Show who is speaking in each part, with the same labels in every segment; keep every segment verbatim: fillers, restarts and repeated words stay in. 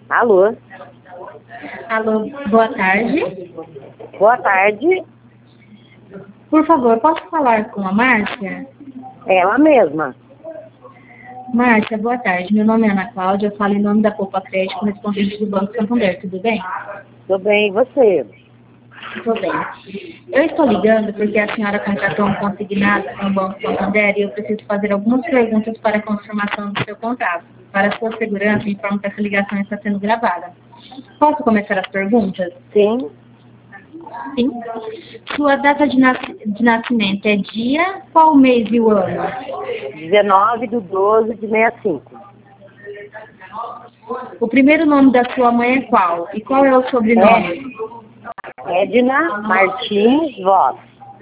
Speaker 1: Alô?
Speaker 2: Alô, boa tarde.
Speaker 1: Boa tarde.
Speaker 2: Por favor, posso falar com a Márcia?
Speaker 1: Ela mesma.
Speaker 2: Márcia, boa tarde. Meu nome é Ana Cláudia, eu falo em nome da Poupa Crédito, correspondente do Banco Santander, tudo bem?
Speaker 1: Tudo bem, e você?
Speaker 2: Tudo bem. Eu estou ligando porque a senhora contratou um consignado com o Banco Santander e eu preciso fazer algumas perguntas para a confirmação do seu contrato. Para a sua segurança, informo que essa ligação está sendo gravada. Posso começar as perguntas?
Speaker 1: Sim.
Speaker 2: Sim. Sua data de, nas... de nascimento é dia, qual mês e o ano?
Speaker 1: dezenove de doze de sessenta e cinco.
Speaker 2: O primeiro nome da sua mãe é qual? E qual é o sobrenome?
Speaker 1: É. Edna Martins Voz.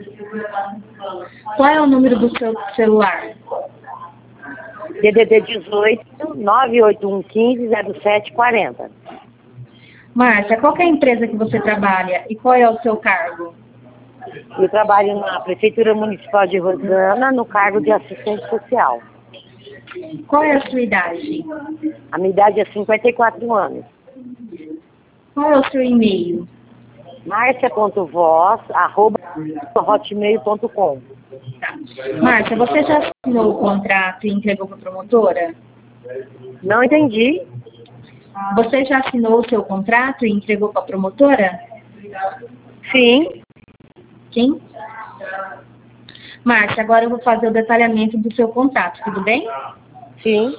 Speaker 2: Qual é o número do seu celular?
Speaker 1: D D D dezoito, nove oito um um cinco, zero sete quatro zero.
Speaker 2: Márcia, qual que é a empresa que você trabalha e qual é o seu cargo?
Speaker 1: Eu trabalho na Prefeitura Municipal de Rosana, no cargo de assistente social.
Speaker 2: Qual é a sua idade?
Speaker 1: A minha idade é cinquenta e quatro anos.
Speaker 2: Qual é o seu e-mail?
Speaker 1: Marcia.voz, arroba, hotmail ponto com.
Speaker 2: Tá. Márcia, você já assinou o contrato e entregou para a promotora?
Speaker 1: Não entendi.
Speaker 2: Você já assinou o seu contrato e entregou para a promotora?
Speaker 1: Sim.
Speaker 2: Sim? Márcia, agora eu vou fazer o detalhamento do seu contrato, tudo bem?
Speaker 1: Sim.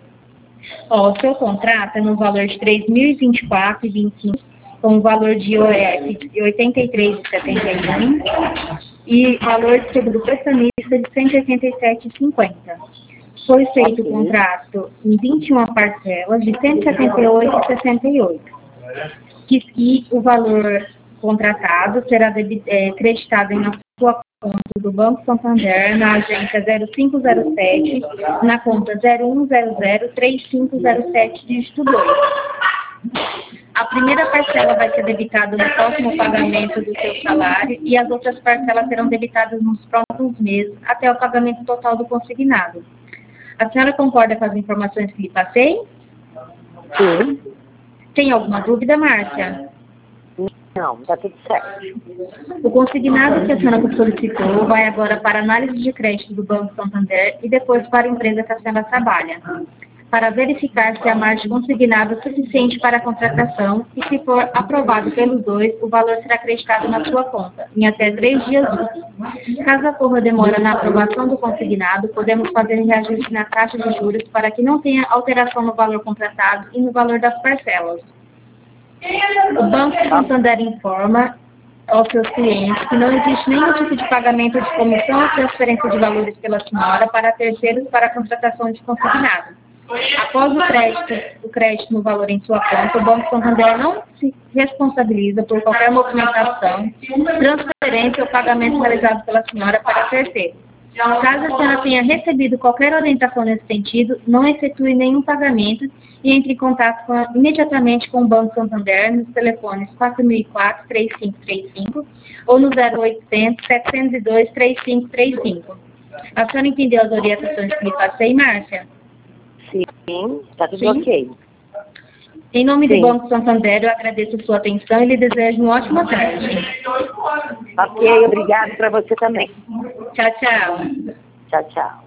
Speaker 2: Ó, o seu contrato é no valor de três mil e vinte e quatro reais e vinte e cinco centavos, com o valor de I O F de oitenta e três reais e setenta e um centavos e valor de seguro prestamista de cento e oitenta e sete reais e cinquenta centavos. Foi feito o contrato em vinte e uma parcelas de cento e setenta e oito reais e sessenta e oito centavos. Que, e o valor contratado será debit, é, creditado em sua conta do Banco Santander, na agência zero cinco zero sete, na conta zero um zero zero três cinco zero sete, dígito dois. A primeira parcela vai ser debitada no próximo pagamento do seu salário e as outras parcelas serão debitadas nos próximos meses, até o pagamento total do consignado. A senhora concorda com as informações que lhe passei?
Speaker 1: Sim.
Speaker 2: Tem alguma dúvida, Márcia?
Speaker 1: Não, tá tudo certo.
Speaker 2: O consignado que a senhora solicitou vai agora para análise de crédito do Banco Santander e depois para a empresa que a senhora trabalha, para verificar se a margem consignada é suficiente para a contratação e, se for aprovado pelos dois, o valor será acreditado na sua conta, em até três dias úteis. Caso ocorra demora na aprovação do consignado, podemos fazer reajuste na taxa de juros para que não tenha alteração no valor contratado e no valor das parcelas. O Banco Santander informa aos seus clientes que não existe nenhum tipo de pagamento de comissão ou transferência de valores pela senhora para terceiros para a contratação de consignado. Após o crédito, o crédito no valor em sua conta, o Banco Santander não se responsabiliza por qualquer movimentação, transferência ou pagamento realizado pela senhora para terceiro. Caso a senhora tenha recebido qualquer orientação nesse sentido, não efetue nenhum pagamento e entre em contato com, imediatamente com o Banco Santander nos telefones quatro mil e quatro, três cinco três cinco ou no zero oitocentos, setecentos e dois, trinta e cinco trinta e cinco. A senhora entendeu as orientações que lhe passei, Márcia?
Speaker 1: Sim, tá tudo
Speaker 2: Sim.
Speaker 1: ok.
Speaker 2: Em nome
Speaker 1: Sim.
Speaker 2: do Banco Santander, eu agradeço a sua atenção e lhe desejo uma ótima tarde.
Speaker 1: Ok, obrigado para você também.
Speaker 2: Tchau, tchau.
Speaker 1: Tchau, tchau.